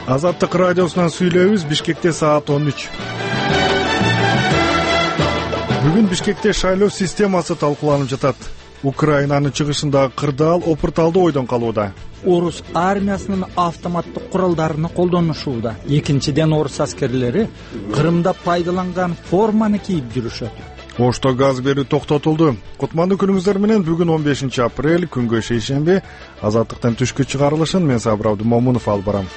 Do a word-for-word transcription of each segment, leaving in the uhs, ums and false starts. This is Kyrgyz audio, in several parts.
Азаттык радиосунан сүйлөйбүз. Бишкекте саат он үч. Бүгүн Бишкекте шайлоо системасы талкууланып жатат. Украинанын чыгышындагы кырдаал опурталды ойдон калууда. Орус армиясынын автоматтык куралдарын колдонушууда. Экинчиден, орус аскерлери Кырымда пайдаланган форманы кийип жүрүшөт. Ошто газ берүү токтотулду. Кутмандуу күнүңүздөр менен. Бүгүн он бешинчи апрель, күнгө шейшемби. Азаттыктан түшкү чыгарылышын мен Сабыр Абдымомунов алып барам.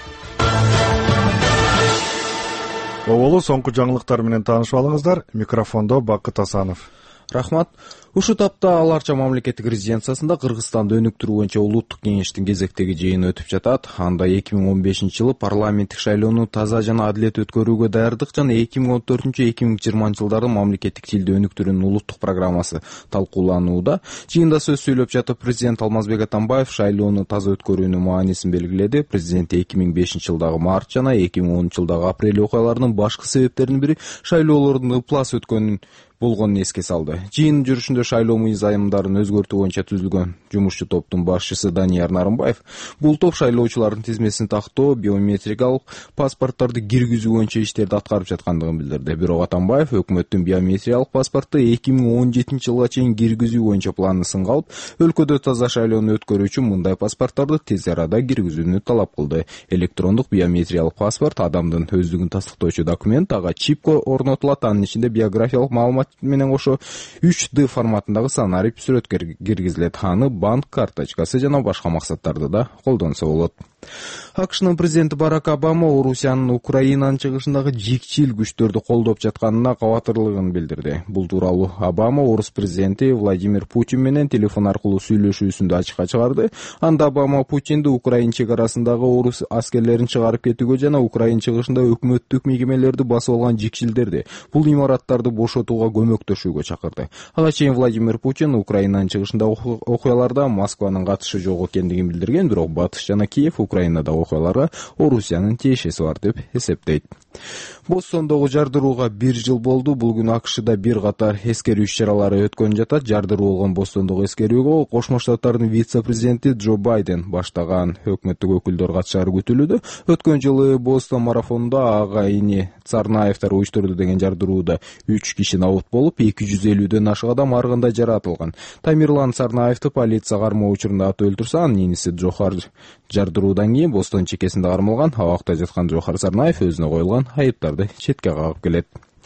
Оболу соңку жаңылыктар менен таанышып алыңыздар. Микрофондо Бакыт Асанов. Рахмат. Ушул тапта Аларча мамлекеттик резиденциясында Кыргызстанды өнүктүрүү боюнча улуттук кеңештин кезектеги жыйыны өтүп жатат. Анда эки миң он бешинчи жылы парламенттик шайлоону таза жана адилет өткөрүүгө даярдык жана эки миң он төртүнчү эки миң жыйырманчы жылдары мамлекеттик тилди өнүктүрүүнүн улуттук программасы талкууланууда. Жыйында сөз сүйлөп жатып, президент Алмазбек Атамбаев шайлоону таза өткөрүүнүн маанисин белгиледи. Президент эки миң бешинчи жылдагы март жана эки миң онунчу жылдагы апрель окуяларынын башкы себептеринин бири шайлоолордун ыплас өткөнүн болгонун эске салды. Жыйын жүрүшүндө шайлоо мыйзамдарын өзгөртүү боюнча түзүлгөн жумушчу топтун башчысы Данияр Нарымбаев бул топ шайлоочулардын тизмесин тактоо, биометрикалык паспортторду киргизүү боюнча иштерди аткарып жаткандыгын билдирди. Бирок Атамбаев өкмөттүн биометриялык паспортту эки миң он жетинчи жылга чейин киргизүү боюнча планын сынга алып, өлкөдө таза шайлоону өткөрүү үчүн мындай паспортторду тез арада киргизүүнү талап кылды. Электрондук биометриялык паспорт адамдын өздүгүн тастыктоочу документ, ага чип орнотулат, анын ичинде биографиялык маалымат менен кошо үч дэ форматындагы сценарий сүрөт киргизилет. Аны банк карточкасы жана башка максаттарда да колдонсо болот. АКШнын президенти Барак Обама Орусиянын Украинанын чыгышындагы жикчил күчтөрдү колдоп жатканына кабатырлыгын билдирди. Бул тууралуу Обама орус президенти Владимир Путин менен телефон аркылуу сүйлөшүүсүндө ачыкка чыгарды. Анда Обама Путинди Украин чек арасындагы орус аскерлерин чыгарып кетүүгө жана Украин чыгышында өкмөттүк мекемелерди басып алган жикчилдерди, бул имараттарды бошотууга көмөктөшүүгө чакырды. Ага чейин Владимир Путин Украинанын чыгышындагы окуяларда Москванын катышы жок экендигин билдирген, бирок Батыш жана Киев Украинада окуяларга Орусиянын тиешеси бар деп эсептейт. Бостондогу жардырууга бир жыл болду. Бул күнү АКШда бир катар эскерүү иш-чаралары өткөн жатат. Жардыруу болгон Бостондогу эскерүүгө Кошмо Штаттардын вице-президенти Джо Байден баштаган өкмөттүк өкүлдөр катышары күтүлүүдө. Өткөн жылы Бостон марафонунда ага ини Царнаевтер уюштурду деген жардырууда үч киши набут болуп, эки жүз элүүдөн ашык адам аргында жаратылган. Тамирлан Царнаевти полиция кармоо учурунда аты өлтүрсө, анын иниси Жохар жардыруудан кийин Бостон чекесинде кармалган. Абакта жаткан Жохар Царнаев өзүнө коюлган айыптарды четке кагып келет.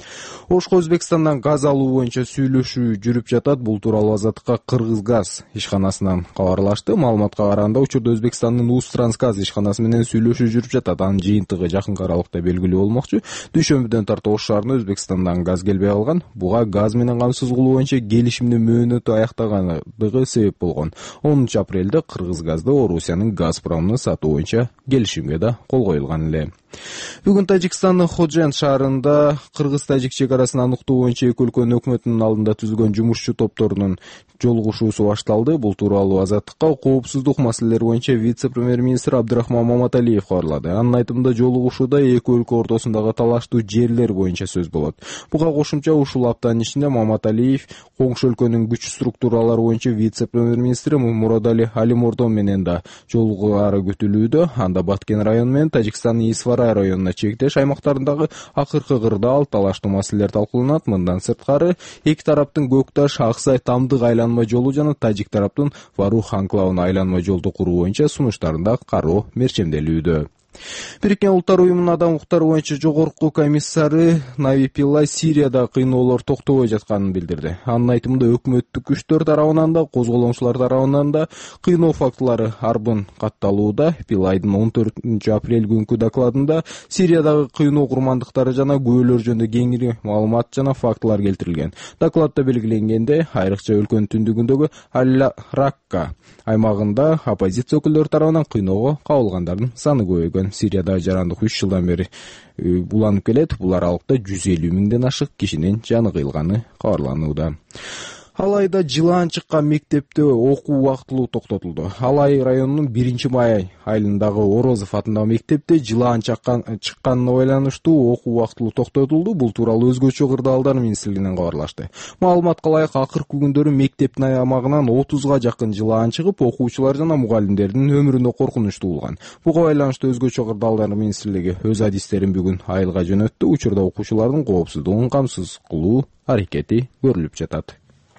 Ошко Өзбекстандан газ алуу боюнча сүйлөшүү жүрүп жатат. Бул тууралуу Азаттыкка Кыргызгаз ишканасынан кабарлашты. Маалыматка караганда, учурда Өзбекстандын Усттрансгаз ишканасы менен сүйлөшүү жүрүп жатат. Анын жыйынтыгы жакынкы аралыкта белгилүү болмокчу. Дүйшөмбүдөн тартып Ош шаарына Өзбекстандан газ келбей калган. Буга газ менен камсыз кылуу боюнча келишимдин мөөнөтү аяктагандыгы себеп болгон. онунчу апрелде Кыргызгазды Орусиянын Газпромуна сатуу боюнча келишимге да кол коюлган эле. Бүгүн Тажикстандын Ходжент шаарында Кыргыз-Тажик чегарасын аныктоо боюнча эки өлкөнүн өкмөтүнүн алдында түзүлгөн жумушчу топторунун жолугушуусу башталды. Бул тууралуу Азаттыкка коопсуздук маселелери боюнча вице-премьер-министр Абдрахман Маматалиев кабарлады. Анын айтымында, жолугушууда эки өлкө ортосундагы талаштуу жерлер боюнча сөз болот. Буга кошумча ушул аптанын ичинде Маматалиев коңшу өлкөнүн күч структуралары боюнча вице-премьер-министри Мурадали Алимордон менен да жолугуары күтүлүүдө. Анда Баткен району менен Тажикстандын Исфарай районуна чектеш аймактарындагы акыркы кырдаал, талаштуу маселелер талкууланат. Мындан сырткары, эки тараптын Көкташ, Аксай, Тамдык айланма жолу жана тажик тараптын Варух анклавына айланма жолду куруу боюнча сунуштарында кароо мерчемделүүдө. Бириккен Улуттар уюмунун адам укуктары боюнча жогорку комиссары Нави Пиллай Сирияда кыйноолор токтобой жатканын билдирди. Анын айтымында, өкмөттүк күчтөр тарабынан да, козголоңчулар тарабынан да кыйноо фактылары арбын катталууда. Пиллайдын он төртүнчү апрель күнкү докладында Сириядагы кыйноо курмандыктары жана күбөлөр жөнүндө кеңири маалымат жана фактылар келтирилген. Докладда белгиленгендей, айрыкча өлкөнүн түндүгүндөгү Аль-Ракка аймагында оппозиция өкүлдөрү тарабынан кыйноого кабылгандардын саны көбөйгөн. Сирияда жарандык үч жылдан бери уланып келет. Бул аралыкта жүз элүү миңден ашык кишинин жаны кыйылганы кабарланууда. Ал айда жылаан чыккан мектепте окуу убактылуу токтотулду. Ал ай районунун биринчи май айылындагы Орозов атындагы мектепте жылаан чыкканына байланыштуу окуу убактылуу токтотулду. Бул тууралуу өзгөчө кырдаалдар министрлигинен кабарлашты. Маалыматка ылайык, акыркы күндөрү мектептин аймагынан отузга жакын жылаан чыгып, окуучулар жана мугалимдердин өмүрүнө коркунуч туулган. Буга байланыштуу өзгөчө кырдаалдар министрлиги өз адистерин бүгүн айылга жөнөттү. Учурда окуучулардын коопсуздугун камсыз кылуу аракети көрүлүп жатат.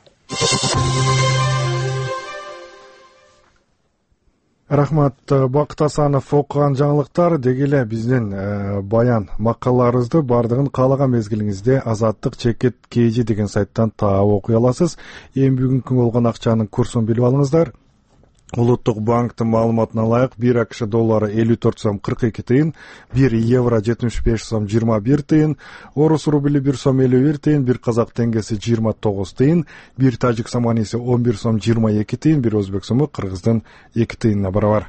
Рахмат, Бакыт Асанов окуган жаңылыктар. Деги эле биздин баян макалаларыбызды бардыгын каалаган мезгилиңизде Азаттык чекит kg деген сайттан таап окуй аласыз. Эми бүгүнкү күнгө болгон акчанын курсун билип алыңыздар. Улуттук банктын маалыматына ылайык бир акш доллары элүү төрт сом кырк эки тыйын, бир евро жетимиш беш сом жыйырма бир тыйын, орус рубли бир сом элүү бир тыйын, бир казак теңгеси жыйырма тогуз тыйын, бир тажик саманиси он бир сом жыйырма эки тыйын, бир өзбек сому кыргыздын эки тыйынына барабар.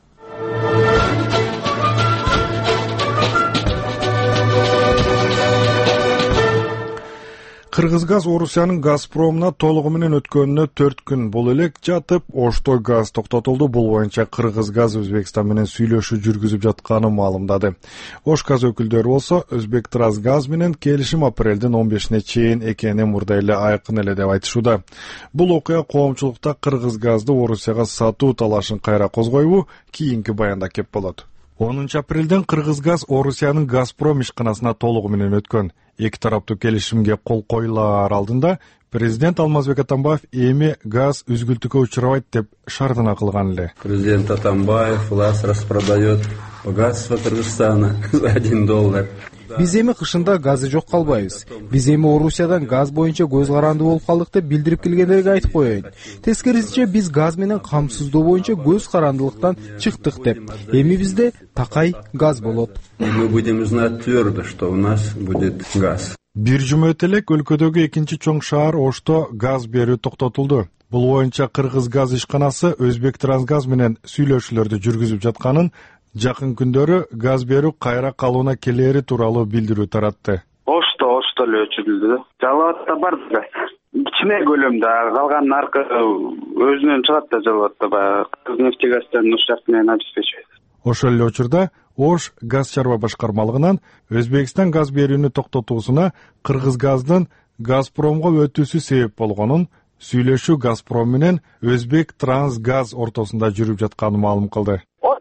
Кыргызгаз Орусиянын Газпромуна толугу менен өткөнүнө төрт күн боло элек жатып, Ошто газ токтотулду. Бул боюнча Кыргызгаз Өзбекстан менен сүйлөшүү жүргүзүп жатканын маалымдады. Ош газ өкүлдөрү болсо Өзбектрансгаз менен келишим апрелдин он бешине чейин экени мурда эле айкын эле деп айтышууда. Бул окуя коомчулукта Кыргызгазды Орусияга сатуу талашын кайра козгойбу, кийинки баянда кеп болот. онунчу апрелден Кыргызгаз Орусиянын Газпром ишканасына толугу менен өткөн. Эки тараптуу келишимге кол коюлар алдында президент Алмазбек Атамбаев эми газ үзгүлтүккө учурабайт деп шаардына кылган эле. Президент Атамбаев власть распродает богатство Кыргызстана за один доллар. Биз эми кышында газы жок калбайбыз. Биз эми Орусиядан газ боюнча көз каранды болуп калдык деп билдирип келгендерге айтып коеюн. Тескерисинче биз газ менен камсыздоо боюнча көз карандылыктан чыктык деп. Эми бизде такай газ болот. Мы будем знать твердо, что у нас будет газ. Бир жума өтө элек өлкөдөгү экинчи чоң шаар Ошто газ берүү токтотулду. Бул боюнча Кыргызгаз ишканасы Өзбектрансгаз менен сүйлөшүүлөрдү жүргүзүп жатканын, жакын күндөрү газ берүү кайра калууна келери тууралуу билдирүү таратты. Ошто Ошто эле өчүрүлдү. Жалаатта бар да. Кичине көлөмдө, калган наркы өзүнөн чыгат да жалаатта баягы Кыргызнефтегаздан ушак менен обеспечивайт. Ошол эле учурда Ош газ чарба башкармалыгынан Өзбекстан газ берүүнү токтотуусуна Кыргызгаздын Газпромго өтүүсү себеп болгонун, сүйлөшүү Газпром менен Өзбектрансгаз ортосунда жүрүп жатканын маалым кылды.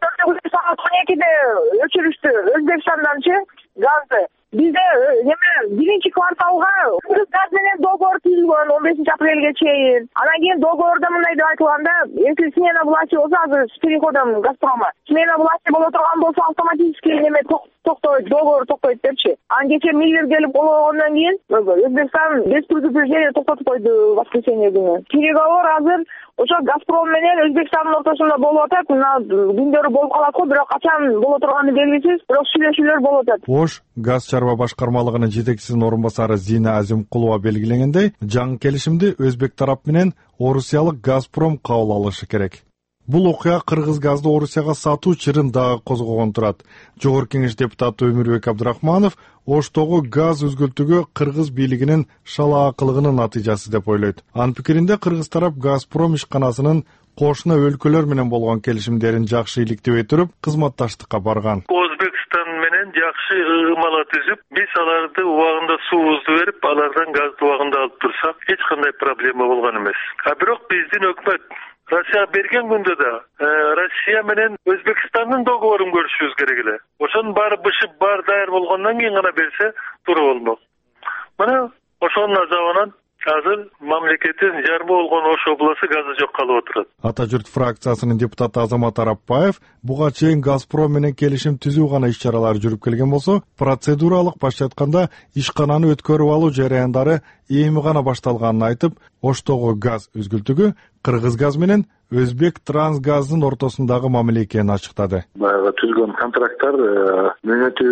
Саат он экиде өчүрүштү Өзбекстанданчы газды. Бизде неме биринчи кварталга газ менен договор түзүлгөн он бешинчи апрелге чейин. Анан кийин договордо мындай деп айтылганда, если смена власти болсо, азыр с переходом Газпрома смена власти боло турган болсо автоматически неме токтойт, договор токтойт депчи. Анан кечээ Миллер келип болгондон кийин Өзбекстан без предупреждения токтотуп койду воскресенье күнү. Переговор азыр ошо Газпром менен Өзбекстандын ортосунда болуп атат. Мына күндөрү болуп калат го, бирок качан боло турганы белгисиз, бирок сүйлөшүүлөр болуп атат. Ош газ чарба башкармалыгынын жетекчисинин орун басары Зина Азимкулова белгилегендей, жаңы келишимди Өзбек тарап менен Орусиялык Газпром кабыл алышы керек. Бул окуя Кыргызгазды Орусияга сатуу чырын дагы козгогон турат. Жогорку Кеңеш депутаты Өмүрбек Абдрахманов Оштогу газ үзгүлтүгү Кыргыз бийлигинин шалаакылыгынын натыйжасы деп ойлойт. Анын пикиринде Кыргыз тарап Газпром ишканасынын кошуна өлкөлөр менен болгон келишимдерин жакшы иликтебей туруп, кызматташтыкка барган. Өзбекстан менен жакшы ыгымала түзүп, биз аларды убагында суубузду берип, алардан газды убагында алып турсак, эч кандай проблема болгон эмес. А бирок биздин өкмөт Россия берген күндө да Россия менен Өзбекстандын договорун көрүшүбүз керек эле. Ошонун баары бышып, баары даяр болгондон кийин гана берсе туура болмок. Мына ошонун азабынан азыр мамлекеттин жарымы болгон Ош областы газы жок калып отурат. Ата журт фракциясынын депутаты Азамат Арапбаев буга чейин Газпром менен келишим түзүү гана иш-чаралар жүрүп келген болсо, процедуралык башча айтканда ишкананы өткөрүп алуу жараяндары эми гана башталганын айтып, Оштогу газ үзгүлтүгү Кыргызгаз менен Өзбектрансгаздын ортосундагы мамиле экенин ачыктады. Баягы түзгөн контракттар мөөнөтү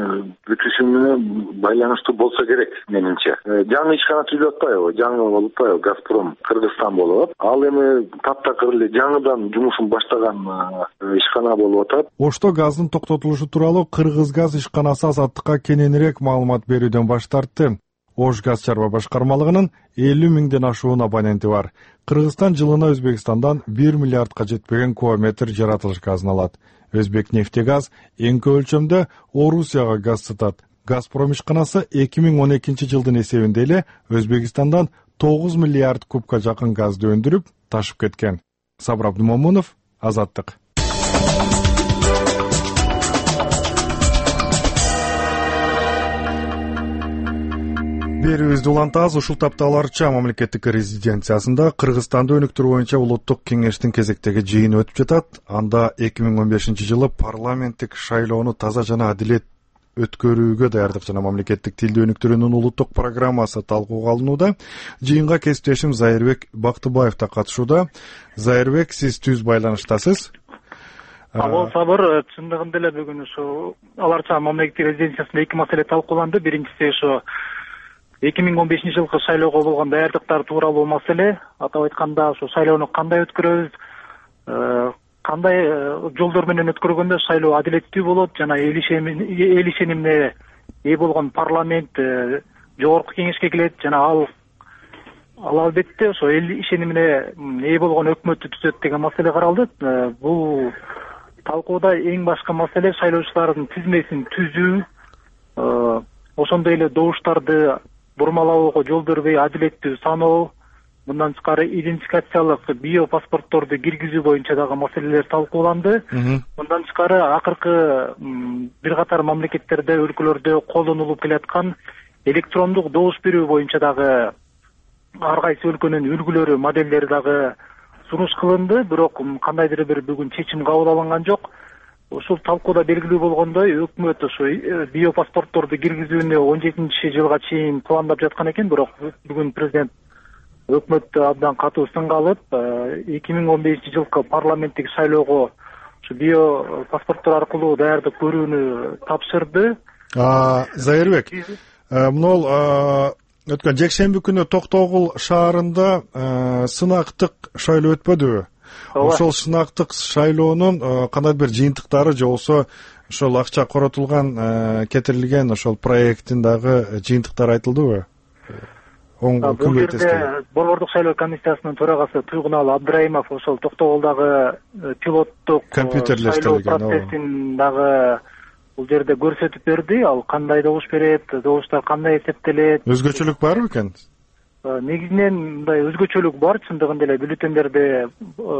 бүтүшү менен байланыштуу болсо керек менимче. Жаңы ишкана түзүп атпайбы? Жаңы болуп атпайбы? Газпром Кыргызстан болуп. Ал эми таптакыр эле жаңыдан жумушун баштаган ишкана болуп атат. Ошто газдын токтотулушу тууралуу Кыргызгаз ишканасы Азаттыкка кененирээк маалымат берүүдөн баш тартты. Ош газ чарба башкармалыгынын элүү миңден ашуун абоненти бар. Кыргызстан жылына Өзбекстандан бир миллиардка жетпеген кубометр жаратылыш газын алат. Өзбекнефтегаз эң көп өлчөмдө Орусияга газ сатат. Газпром ишканасы эки миң он экинчи жылдын эсебинде эле Өзбекстандан тогуз миллиард кубка жакын газды өндүрүп ташып кеткен. Сабыр Абдумомунов, Азаттык. Берүүбүздү улантабыз. Ушул тапта Аларча мамлекеттик резиденциясында Кыргызстанды өнүктүрүү боюнча улуттук кеңештин кезектеги жыйыны өтүп жатат. Анда эки миң он бешинчи жылы парламенттик шайлоону таза жана адилет өткөрүүгө даярдык жана мамлекеттик тилди өнүктүрүүнүн улуттук программасы талкууга алынууда. Жыйынга кесиптешим Зайырбек Бактыбаев да катышууда. Зайырбек, сиз түз байланыштасыз. Алло, Сабыр, чындыгында эле бүгүн ушу Аларча мамлекеттик резиденциясында эки маселе талкууланды. Биринчиси ушу эки миң он бешинчи жылкы шайлоого болгон даярдыктар тууралуу маселе. Атап айтканда, ушу шайлоону кандай өткөрөбүз, кандай жолдор менен өткөргөндө шайлоо адилеттүү болот жана эл ишенимине ээ болгон парламент жогорку кеңешке келет жана ал ал албетте ошо эл ишенимине ээ болгон өкмөттү түзөт деген маселе каралды. Бул талкууда эң башкы маселе шайлоочулардын тизмесин түзүү, ошондой эле добуштарды бурмалоого жол бербей адилеттүү саноо, мындан тышкары идентификациялык биопаспортторду киргизүү боюнча дагы маселелер талкууланды. Мындан тышкары акыркы бир катар мамлекеттерде, өлкөлөрдө колдонулуп келаткан электрондук добуш берүү боюнча дагы ар кайсы өлкөнүн үлгүлөрү, моделдери дагы сунуш кылынды, бирок кандайдыр бир бүгүн чечим кабыл алынган жок. Ушул талкууда белгилүү болгондой, өкмөт ушу биопаспортторду киргизүүнү он жетинчи жылга чейин пландап жаткан экен, бирок бүгүн президент өкмөттү абдан катуу сынга алып, эки миң он бешинчи жылкы парламенттик шайлоого ушу биопаспорттор аркылуу даярдык көрүүнү тапшырды. Зайырбек, мынол өткөн жекшемби күнү Токтогул шаарында сынактык шайлоо өтпөдүбү? Ошол сынактык шайлоонун кандай бир жыйынтыктары же болбосо ошол акча коротулган, кетирилген ошол проекттин дагы жыйынтыктары айтылдыбы? Бул жерде Борбордук шайлоо комиссиясынын төрагасы Туйгуналы Абдраимов ошол Токтогулдагы пилоттук шайлоо процессин дагы бул жерде көрсөтүп берди. Ал кандай добуш берет, добуштар кандай эсептелет. Өзгөчөлүк барбы экен? Негизинен мындай өзгөчөлүк бар, чындыгында эле бюллетендерде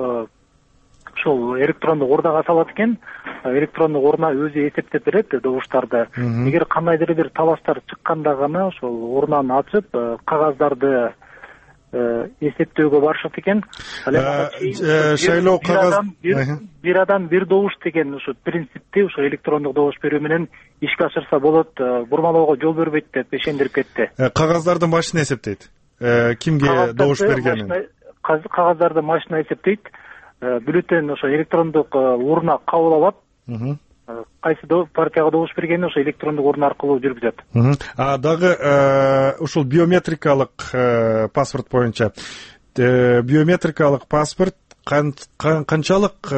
ошол электрондук урнага салат экен. Электрондук урна өзү эсептеп берет добуштарды. Эгер кандайдыр бир талаштар чыкканда гана ошол урнаны ачып, кагаздарды эсептөөгө барышат экен. Шайлоо кагаз бир адам бир добуш деген ушу принципти ушу электрондук добуш берүү менен ишке ашырса болот, бурмалоого жол бербейт деп ишендирип кетти. Кагаздардын машина эсептейт. Кимге добуш бергенин? Кагаздарды машина эсептейт. Бюллетен ошо электрондук урна кабыл алат. Кайсы партияга добуш бергенин ошо электрондук урна аркылуу жүргүзөт. А дагы ушул биометрикалык паспорт боюнча биометрикалык паспорт канчалык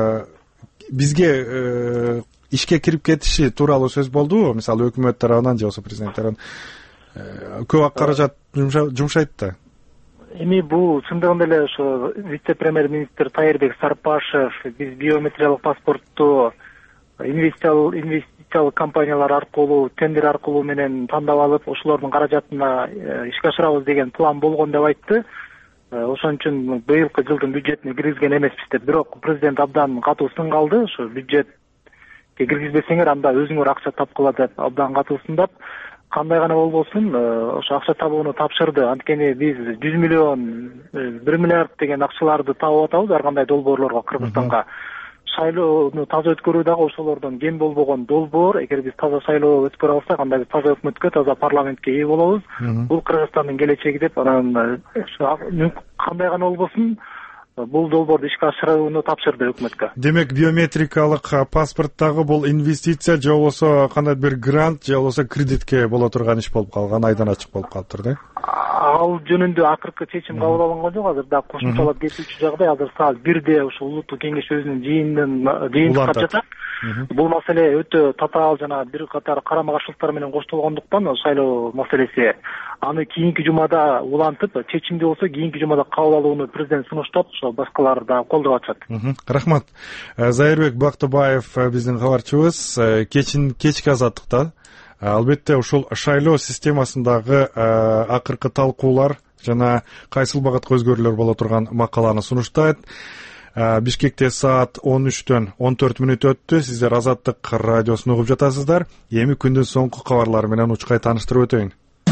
бизге ишке кирип кетиши тууралуу сөз болдубу? Мисалы өкмөт тарабынан же болбосо президент тарабынан көп каражат жумшайт да. Эми бул чындыгында эле ошо вице-премьер-министр Тайырбек Сарпашев биз биометриялык паспортту инвестициялык компаниялар аркылуу, тендер аркылуу менен тандап алып, ошолордун каражатына ишке ашырабыз деген план болгон деп айтты. Ошон үчүн быйылкы жылдын бюджетине киргизген эмеспиз деп. Бирок президент абдан катуу сынга алды. Ошо бюджетке киргизбесеңер анда өзүңөр акча тапкыла деп абдан катуу сындап, кандай гана болбосун ошо акча табууну тапшырды. Анткени биз жүз миллион, бир миллиард деген акчаларды табып атабыз ар кандай долбоорлорго Кыргызстанга. Шайлоону таза өткөрүү дагы ошолордон кем болбогон долбоор. Эгер биз таза шайлоо өткөрө алсак, анда биз таза өкмөткө, таза парламентке ээ болобуз. Бул Кыргызстандын келечеги деп, анан кандай гана болбосун бул долбоорду ишке ашырууну тапшырды өкмөткө. Демек, биометрикалык паспорттагы бул инвестиция же болбосо кандай бир грант же болбосо кредитке боло турган иш болуп калган, айдан ачык болуп калыптыр да. Ал жөнүндө акыркы чечим кабыл алынган жок. Азыр да кошумчалап кетүүчү жагдай. Азыр саат бирде ушул улуттук кеңеш өзүнүн жыйынын жыйынтыкка жатат. Бул маселе өтө татаал жана бир катар карама каршылыктар менен коштолгондуктан шайлоо маселеси аны кийинки жумада улантып, чечимдүү болсо кийинки жумада кабыл алууну президент сунуштап, ошо башкалар да колдоп атышат. Рахмат. Зайырбек Бактыбаев биздин кабарчыбыз. Кечин кечки азаттыкта албетте ушул шайлоо системасындагы акыркы талкуулар жана кайсыл багытка өзгөрүүлөр боло турган макаланы сунуштайт. Бишкекте саат он үчтөн он төрт мүнөт өттү. Сиздер Азаттык радиосун угуп жатасыздар. Эми күндүн соңку кабарлары менен учкай тааныштырып өтөйүн.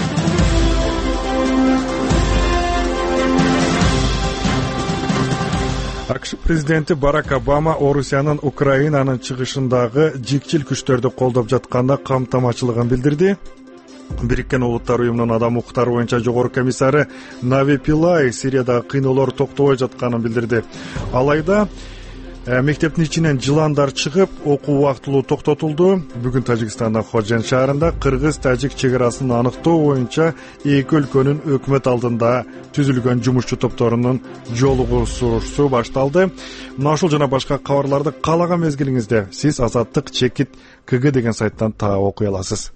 АКШ президенти Барак Обама Орусиянын Украинанын чыгышындагы жикчил күчтөрдү колдоп жатканда камтамачылыгын билдирди. Бириккен Улуттар уюмунун адам укуктары боюнча жогорку комиссары Нави Пилай Сириядагы кыйноолор токтобой жатканын билдирди. Алайда мектептин ичинен жыландар чыгып, окуу убактылуу токтотулду. Бүгүн Тажикстандын Ходжен шаарында кыргыз-тажик чек арасын аныктоо боюнча эки өлкөнүн өкмөт алдында түзүлгөн жумушчу топторунун жолугуусу башталды. Мына ушул жана башка кабарларды каалаган мезгилиңизде сиз Азаттык чекит КГ деген сайттан таап окуй аласыз.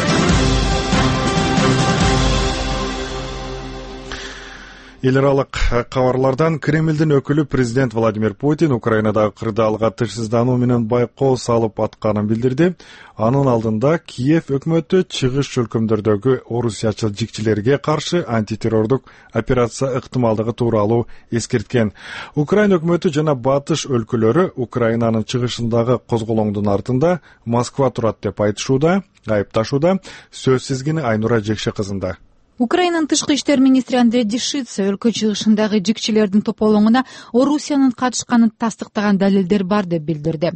Эл аралык кабарлардан Кремлдин өкүлү президент Владимир Путин Украинадагы кырдаалга тынчсыздануу менен байкоо салып атканын билдирди. Анын алдында Киев өкмөтү чыгыш өлкөмдөрдөгү орусиячыл жикчилерге каршы антитеррордук операция ыктымалдыгы тууралуу эскерткен. Украина өкмөтү жана батыш өлкөлөрү Украинанын чыгышындагы козголоңдун артында Москва турат деп айтышууда, айыпташууда. Сөз тизгини Айнура Жекше кызында. Украинанын тышкы иштер министри Андрей Дешица өлкө чыгышындагы жикчилердин тополоңуна Орусиянын катышканын тастыктаган далилдер бар деп билдирди.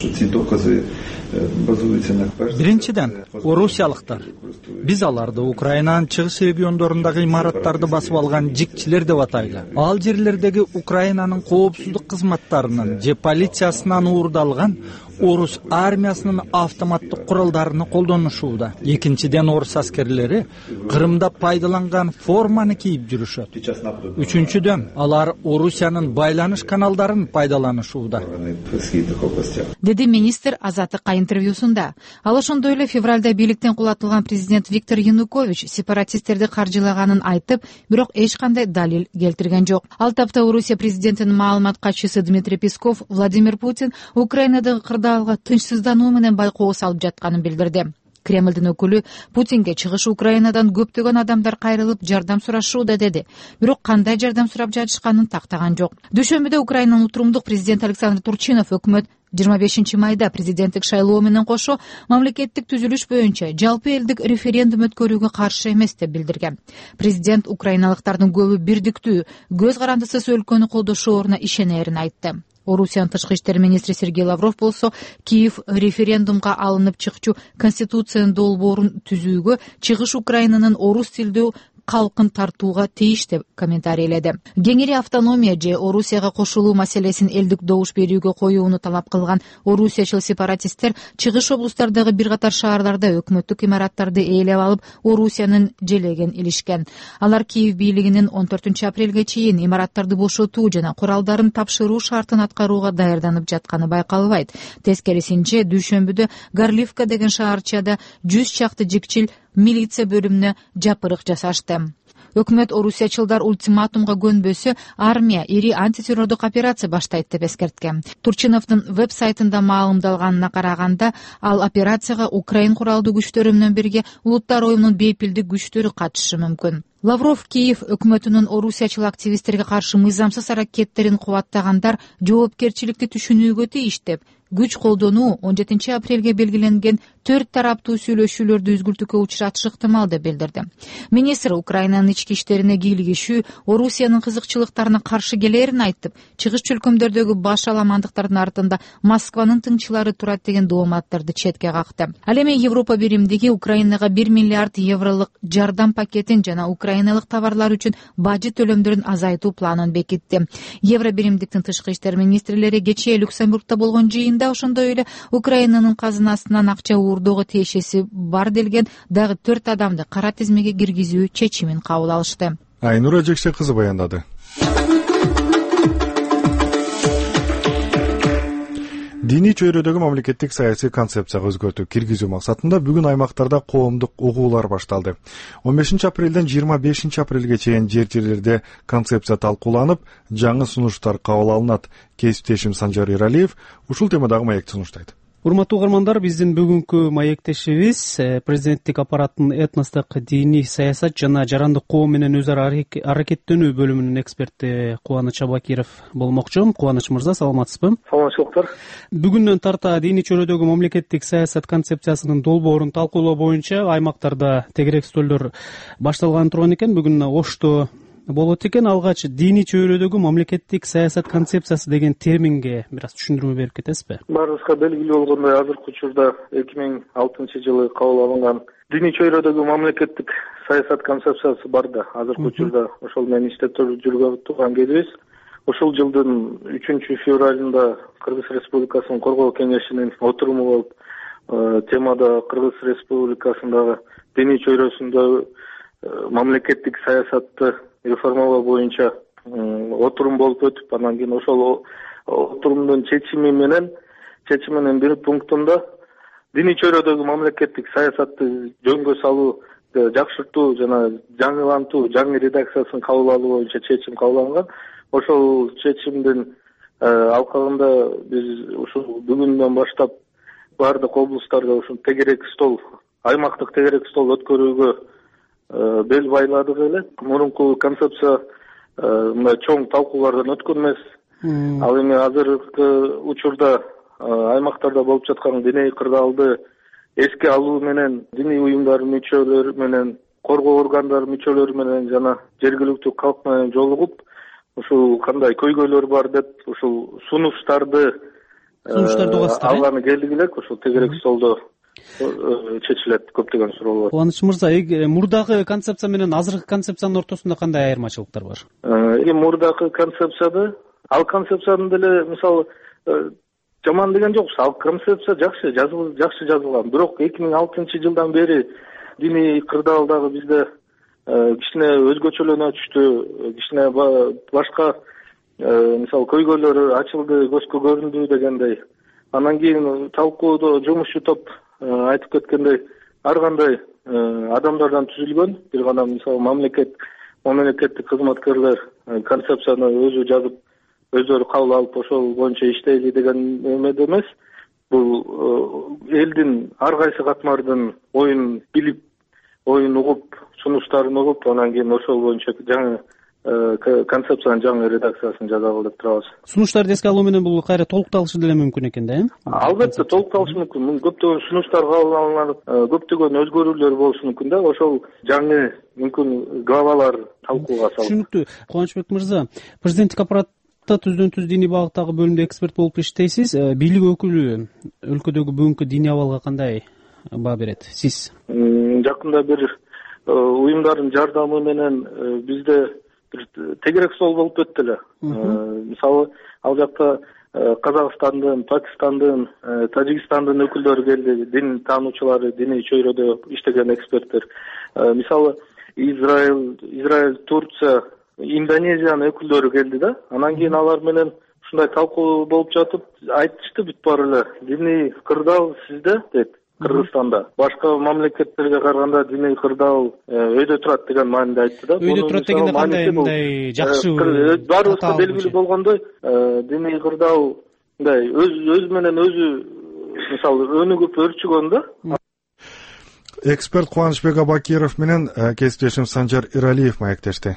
Биринчиден, орусиялыктар биз аларды Украинанын чыгыш региондорундагы имараттарды басып алган жикчилер деп атайлы. Ал жерлердеги Украинанын коопсуздук кызматтарынын же полициясынан уурдалган орус армиясынын автоматтык куралдарын колдонушууда. Экинчиден, орус аскерлери Кырымда пайдаланган форманы кийип жүрүшөт. Үчүнчүдөн, алар Орусиянын байланыш каналдарын пайдаланышууда, деди министр Азаттыкка интервьюсунда. Ал ошондой эле февралда бийликтен кулатылган президент Виктор Янукович сепаратисттерди каржылаганын айтып, бирок эч кандай далил келтирген жок. Ал тапта Орусия президентинин маалымат катчысы Дмитрий Песков Владимир Путин Украинадагы кырдаалга тынчсыздануу менен байкоо салып жатканын билдирди. Кремлдин өкүлү Путинге чыгыш Украинадан көптөгөн адамдар кайрылып жардам сурашууда деди. Бирок кандай жардам сурап жатышканын тактаган жок. Дүйшөмбүдө Украинанын утурумдук президенти Александр Турчинов өкмөт жыйырма бешинчи майда президенттик шайлоо менен кошо мамлекеттик түзүлүш боюнча жалпы элдик референдум өткөрүүгө каршы эмес деп билдирген. Президент украиналыктардын көбү бирдиктүү, көз карандысыз өлкөнү колдошооруна ишенерин айтты. Орусиянын тышкы иштер министри Сергей Лавров болсо Киев референдумга алынып чыкчу конституциянын долбоорун түзүүгө чыгыш Украинанын орус тилдүү калкын тартууга тийиш деп комментарийледи. Кеңири автономия же Орусияга кошулуу маселесин элдик добуш берүүгө коюуну талап кылган орусиячыл сепаратисттер чыгыш облустардагы бир катар шаарларда өкмөттүк имараттарды ээлеп алып, Орусиянын желеген илишкен. Алар Киев бийлигинин он төртүнчү апрелге чейин имараттарды бошотуу жана куралдарын тапшыруу шартын аткарууга даярданып жатканы байкалбайт. Тескерисинче, дүйшөмбүдө Горливка деген шаарчада жүз чакты жикчил милиция бөлүмүнө жапырык жасашты. Өкмөт орусиячылдар ультиматумга көнбөсө, армия ири антитеррордук операция баштайт деп эскерткен. Турчиновдун веб-сайтында маалымдалганына караганда, ал операцияга Украин куралдуу күчтөрү менен бирге Улуттар уюмунун бейпилдик күчтөрү катышышы мүмкүн. Лавров Киев өкмөтүнүн орусиячыл активисттерге каршы мыйзамсыз аракеттерин кубаттагандар жоопкерчиликти түшүнүүгө тийиш деп, күч колдонуу он жетинчи апрелге белгиленген төрт тараптуу сүйлөшүүлөрдү үзгүлтүүгө учуратышы ыктымал деп билдирди. Министр Украинанын ички иштерине кийлигишүү, Орусиянын кызыкчылыктарына каршы келерин айтып, чыгыш чөлкөмдөрдөгү баш аламандыктардын артында Москванын тыңчылары турат деген дооматтарды четке какты. Ал эми Европа биримдиги Украинага бир миллиард евролук жардам пакетин жана украиналык товарлар үчүн бажы төлөмдөрүн азайтуу планын бекитти. Евро биримдиктин тышкы иштер министрлери кечээ Люксембургда болгон жыйында ошондой эле Украинанын казынасынан акча уурдоого тиешеси бар делген дагы төрт адамды кара тизмеге киргизүү чечимин кабыл алышты. Айнура Жекше кызы баяндады. диний чөйрөдөгү мамлекеттик саясий концепцияга өзгөртүү киргизүү максатында бүгүн аймактарда коомдук угуулар башталды. он бешинчи апрелден жыйырма бешинчи апрелге чейин жер жерлерде концепция талкууланып, жаңы сунуштар кабыл алынат. Кесиптешим Санжар Иралиев ушул темадагы маекти сунуштайт. Урматтуу угармандар, биздин бүгүнкү маектешибиз президенттик аппараттын этностук диний саясат жана жарандык коом менен өз ара аракеттенүү бөлүмүнүн эксперти Кубаныч Абакиров болмокчу. Кубаныч мырза, саламатсызбы? Саламатчылыктар. Бүгүндөн тарта диний чөйрөдөгү мамлекеттик саясат концепциясынын долбоорун талкуулоо боюнча аймактарда тегерек столдор башталган турган экен. Бүгүн Ошто болот экен. Алгач диний чөйрөдөгү мамлекеттик саясат концепциясы деген терминге бир аз түшүндүрмө берип кетесизби? Баарыбызга белгилүү болгондой, азыркы учурда эки миң алтынчы жылы кабыл алынган диний чөйрөдөгү мамлекеттик саясат концепциясы бар да. Азыркы учурда ошол менен иштеп жүргөн турган кезибиз. Ушул жылдын үчүнчү февралында Кыргыз Республикасынын Коргоо кеңешинин отуруму болуп, темада Кыргыз Республикасындагы диний чөйрөсүндө мамлекеттик саясатты реформалоо боюнча отурум болуп өтүп, анан кийин ошол отурумдун чечими менен чечиминин бир пунктунда диний чөйрөдөгү мамлекеттик саясатты жөнгө салуу, жакшыртуу жана жаңылантуу жаңы редакциясын кабыл алуу боюнча чечим кабыл алынган. Ошол чечимдин алкагында биз ушул бүгүндөн баштап баардык облустарда ушул тегерек стол, аймактык тегерек стол өткөрүүгө бел байладык эле. Мурунку концепция мындай чоң талкуулардан өткөн эмес. Ал эми азыркы учурда аймактарда болуп жаткан диний кырдаалды эске алуу менен диний уюмдар мүчөлөрү менен, коргоо органдары мүчөлөрү менен жана жергиликтүү калк менен жолугуп, ушул кандай көйгөйлөр бар деп ушул сунуштарды алганы келдик элек. Ушул тегерек столдо чечилет көптөгөн суроолор. Кубаныч мырза, мурдагы концепция менен азыркы концепциянын ортосунда кандай айырмачылыктар бар? Эми мурдагы концепцияда, ал концепциянын деле мисалы жаман деген жок, ал концепция жакшы жазылган, жакшы жазылган. Бирок эки миң алтынчы жылдан бери диний кырдаалдагы бизде кичине өзгөчөлөнө түштү, кичине башка мисалы көйгөйлөр ачылды, көзгө көрүндү дегендей. Анан кийин талкуудо жумушчу топ айтып кеткендей, ар кандай адамдардан түзүлгөн, бир гана мисалы мамлекет мамлекеттик кызматкерлер концепцияны өзү жазып, өздөрү кабыл алып, ошол боюнча иштейли деген эмеде эмес. Бул элдин ар кайсы катмардын оюн билип, оюн угуп, сунуштарын угуп, анан кийин ошол боюнча жаңы концепциянын жаңы редакциясын жазалы деп турабыз. Сунуштарды эске алуу менен бул кайра толукталышы деле мүмкүн экен да, э? Албетте толукталышы мүмкүн. Көптөгөн сунуштар кабыл алынып, көптөгөн өзгөрүүлөр болушу мүмкүн да. Ошол жаңы мүмкүн главалар талкууга салынат. Түшүнүктүү. Кубанычбек мырза, президенттик аппаратта түздөн түз диний багыттагы бөлүмдө эксперт болуп иштейсиз. Бийлик өкүлү өлкөдөгү бүгүнкү диний абалга кандай баа берет сиз? Жакында бир уюмдардын жардамы менен бизде тегерек стол болуп өттү эле. Мисалы, ал жакта Казакстандын, Пакистандын, Тажикстандын өкүлдөрү келди, дин таануучулары, диний чөйрөдө иштеген эксперттер. Мисалы, Израиль, Израиль, Турция, Индонезиянын өкүлдөрү келди да. Анан кийин алар менен ушундай талкуу болуп жатып, айтышты бүт бары эле. Диний кырдаал сизде деп. Кыргызстанда башка мамлекеттерге караганда диний кырдаал өйдө турат деген мааниде айтты да. Өйдө турат дегенде кандай мындай жакшы баарыбызга белгилүү болгондой, диний кырдаал мындай өз өз менен өзү мисалы өнүгүп өрчүгөн да. Эксперт Кубанычбек Абакиров менен кесиптешим Санжар Иралиев маектешти.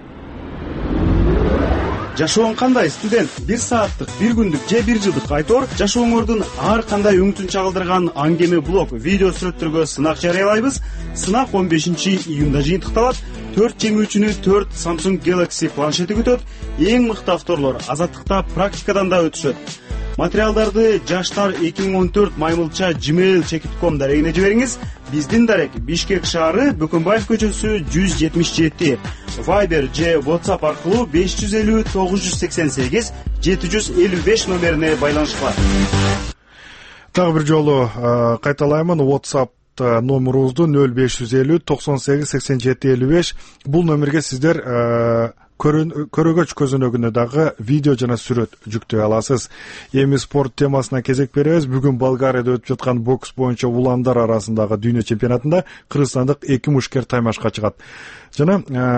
Жашооң кандай, студент? Бир сааттык, бир күндүк же бир жылдык айтор жашооңордун ар кандай үмүтүн чагылдырган аңгеме блог, видео сүрөттөргө сынак жарыялайбыз. Сынак он бешинчи июнда жыйынтыкталат. төрт жеңүүчүнү төрт Samsung Galaxy планшети күтөт. Эң мыкты авторлор азаттыкта практикадан да өтүшөт. Материалдарды жаштар эки миң он төрт маймылча gmail чекит точка ком дарегине жибериңиз. Биздин дарек Бишкек шаары, Бөкөнбаев көчөсү жүз жетимиш жети. Viber же WhatsApp аркылуу беш жүз элүү тогуз жүз сексен сегиз жети жүз элүү беш номерине байланышкыла. Дагы бир жолу кайталаймын. WhatsApp номерубузду нөл беш жүз элүү токсон сегиз сексен жети элүү беш. Бул номерге сиздер көрөгөч көзөнөгүнө дагы видео жана сүрөт жүктөй аласыз. Эми спорт темасына кезек беребиз. Бүгүн Болгарияда өтүп жаткан бокс боюнча уландар арасындагы дүйнө чемпионатында кыргызстандык эки мушкер таймашка чыгат. Жана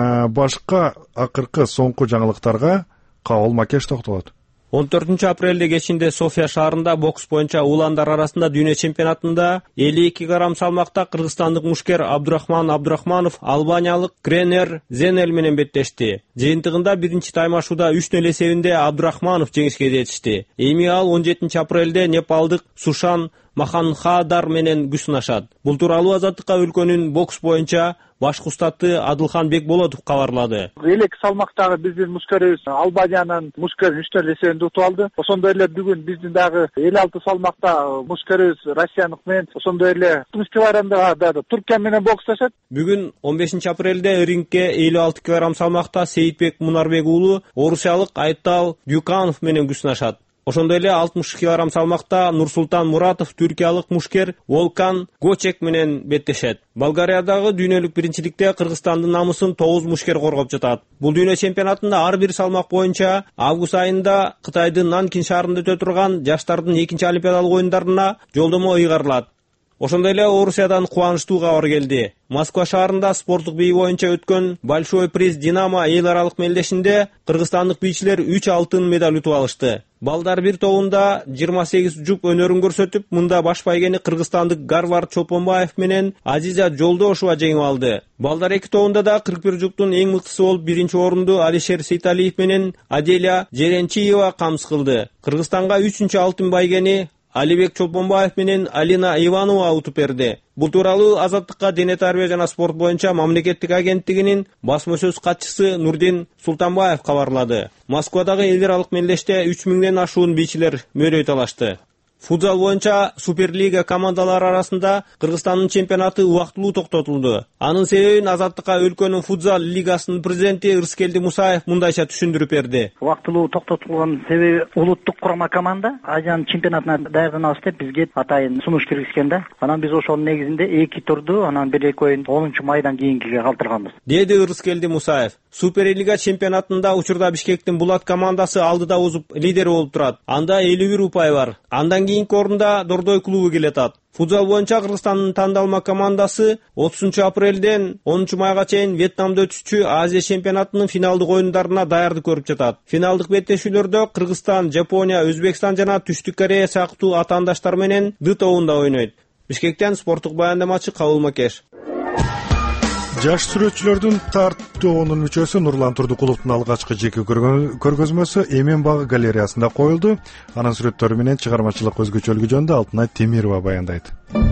башка акыркы соңку жаңылыктарга Кабыл Макеш токтолот. он төртүнчү апрелде кечинде София шаарында бокс боюнча уландар арасында дүйнө чемпионатында элүү эки грамм салмакта кыргызстандык мушкер Абдурахман Абдурахманов албаниялык Кренер Зенел менен беттешти. Жыйынтыгында биринчи таймашууда үч нөл эсебинде Абдурахманов жеңишке жетишти. Эми ал он жетинчи апрелде Непалдык Сушан Маханхадар менен күч сынашат. Бул тууралуу Азаттыкка өлкөнүн бокс боюнча башкы устаты Адылхан Бекболотов кабарлады. элүү эки салмактагы биздин мушкерибиз Албаниянын мушкерин үч нөл эсебинде утуп алды. Ошондой эле бүгүн биздин дагы элүү алты салмакта мушкерибиз россиянык менен, ошондой эле алтымыш килограммда дагы Туркия менен боксташат. Бүгүн он бешинчи апрелде рингке элүү алты килограмм салмакта Сейитбек Мунарбек уулу орусиялык Айтал Дюканов менен күч сынашат. Ошондой эле алтымыш килограмм салмакта Нурсултан Муратов түркиялык мушкер Волкан Гочек менен беттешет. Болгариядагы дүйнөлүк биринчиликте Кыргызстандын намысын тогуз мушкер коргоп жатат. Бул дүйнө чемпионатында ар бир салмак боюнча август айында Кытайдын Нанкин шаарында өтө турган жаштардын экинчи олимпиадалык оюндарына жолдомо ыйгарылат. Ошондой эле Орусиядан кубанычтуу кабар келди. Москва шаарында спорттук бий боюнча өткөн Большой приз Динамо эл аралык мелдешинде кыргызстандык бийчилер үч алтын медаль утуп алышты. Балдар бир тобунда жыйырма сегиз жуп өнөрүн көрсөтүп, мында баш байгени кыргызстандык Гарвар Чопонбаев менен Азиза Жолдошова жеңип алды. Балдар эки тобунда да кырк бир жуптун эң мыктысы болуп биринчи орунду Алишер Сейталиев менен Аделя Жеренчиева камсыз кылды. Кыргызстанга үчүнчү алтын байгени Алибек Чолпонбаев менен Алина Иванова утуп берди. Бул тууралуу Азаттыкка дене тарбия жана спорт боюнча мамлекеттик агенттигинин басма сөз катчысы Нурдин Султанбаев кабарлады. Москвадагы эл аралык мелдеште үч миңден ашуун бийчилер мөрөй талашты. Футзал боюнча Суперлига командалары арасында Кыргызстандын чемпионаты убактылуу токтотулду. Анын себебин Азаттыкка өлкөнүн футзал лигасынын президенти Ырыскелди Мусаев мындайча түшүндүрүп берди. Убактылуу токтотулган себеби улуттук курама команда Азиянын чемпионатына даярданабыз деп бизге атайын сунуш киргизген да. Анан биз ошонун негизинде эки турду, анан бир эки оюнду онунчу майдан кийинкиге калтырганбыз, деди Ырыскелди Мусаев. Суперлига чемпионатында учурда Бишкектин Булат командасы алдыда узуп лидер болуп турат. Анда элүү бир упай бар. Андан кийинки орунда Дордой клубу келатат. Футзал боюнча Кыргызстандын тандалма командасы отузунчу апрелден онунчу майга чейин Вьетнамда өтүшчү Азия чемпионатынын финалдык оюндарына даярдык көрүп жатат. Финалдык беттешүүлөрдө Кыргызстан, Жапония, Өзбекстан жана Түштүк Корея сыяктуу атаандаштар менен Д тобунда ойнойт. Бишкектен спорттук баяндамачы Кабыл Макеш. Жаш сүрөтчүлөрдүн тарт тобунун мүчөсү Нурлан Турдукуловдун алгачкы жеке көргөзмөсү Эмен багы галереясында коюлду. Анын сүрөттөрү менен чыгармачылык өзгөчөлүгү жөнүндө Алтынай Темирова баяндайт.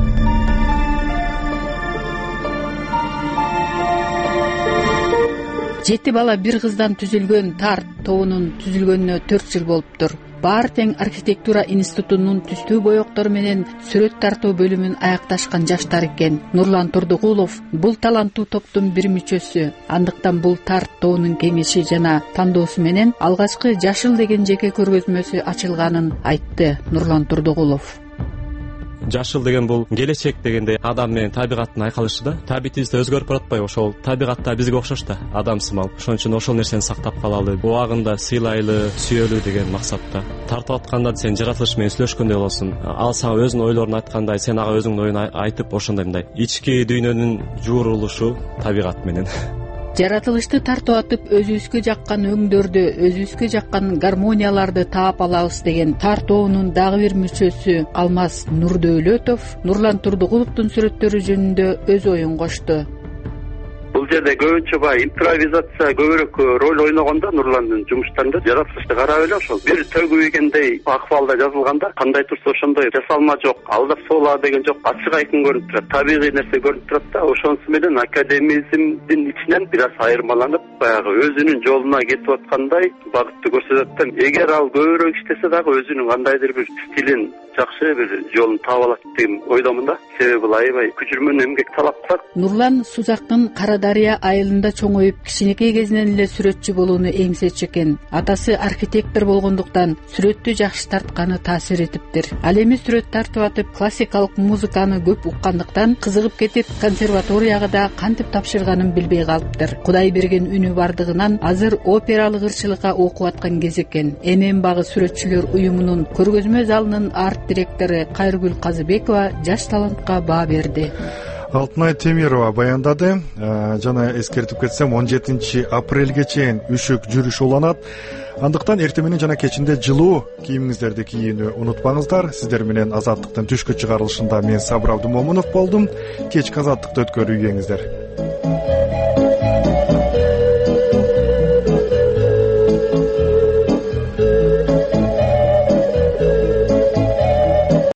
Жети бала бир кыздан түзүлгөн тарт тобунун түзүлгөнүнө төрт жыл болуптур. Баар тең архитектура институтунун түстүү боектору менен сүрөт тартуу бөлүмүн аякташкан жаштар экен. Нурлан Турдукулов бул таланттуу топтун бир мүчөсү. Андыктан бул тарт тобунун кеңеши жана тандоосу менен алгачкы Жашыл деген жеке көргөзмөсү ачылганын айтты Нурлан Турдукулов. Жашыл деген бул келечек дегенде адам менен табигаттын айкалышы да. Табитибиз да өзгөрүп баратпайбы? Ошол табигатта бизге окшош да, адам сымал. Ошон үчүн ошол нерсени сактап калалы, убагында сыйлайлы, сүйөлү деген максатта. Тартып атканда сен жаратылыш менен сүйлөшкөндөй болосуң. Ал сага өзүнүн ойлорун айткандай, сен ага өзүңдүн оюн айтып, ошондой мындай ички дүйнөнүн жуурулушу табигат менен. Жаратылышты тартып атып өзүбүзгө жаккан өңдөрдү, өзүбүзгө жаккан гармонияларды таап алабыз деген тарт тобунун дагы бир мүчөсү Алмаз Нурдөөлөтов Нурлан Турдукуловдун сүрөттөрү жөнүндө өз оюн кошту. Бул жерде көбүнчө баягы импровизация көбүрөөк роль ойногондо Нурландын жумуштарында жаратылышты карап эле ошол бир төгүбөгөндөй акыбалда жазылганда кандай турса ошондой жасалма жок, алдап соола деген жок, ачык айкын көрүнүп турат, табигый нерсе көрүнүп турат да. Ошонусу менен академизмдин ичинен бир аз айырмаланып, баягы өзүнүн жолуна кетип аткандай багытты көрсөтөт да. Эгер ал көбүрөөк иштесе дагы өзүнүн кандайдыр бир стилин жакшы бир жолун таап алат деген ойдомун да. Себеби бул аябай күчүрмөн эмгек талаптар. Нурлан Сузактын Кара Дарыя айылында чоңоюп, кичинекей кезинен эле сүрөтчү болууну эңсечү экен. Атасы архитектор болгондуктан сүрөттү жакшы тартканы таасир этиптир. Ал эми сүрөт тартып атып, классикалык музыканы көп уккандыктан кызыгып кетип, консерваторияга да кантип тапшырганын билбей калыптыр. Кудай берген үнү бардыгынан азыр опералык ырчылыкка окуп аткан кез экен. Эмен багы сүрөтчүлөр уюмунун көргөзмө залынын арт директору Кайргүл Казыбекова жаш талантка баа берди. Алтынай Темирова баяндады. Жана эскертип кетсем, он жетинчи апрелге чейин үшүк жүрүш уланат. Андыктан эртең менен жана кечинде жылуу кийимиңиздерди кийүүнү унутпаңыздар. Сиздер менен Азаттыктын түшкү чыгарылышында мен Сабыр Абдымомунов болдум. Кечки Азаттыкты өткөрүү үйүңүздөр.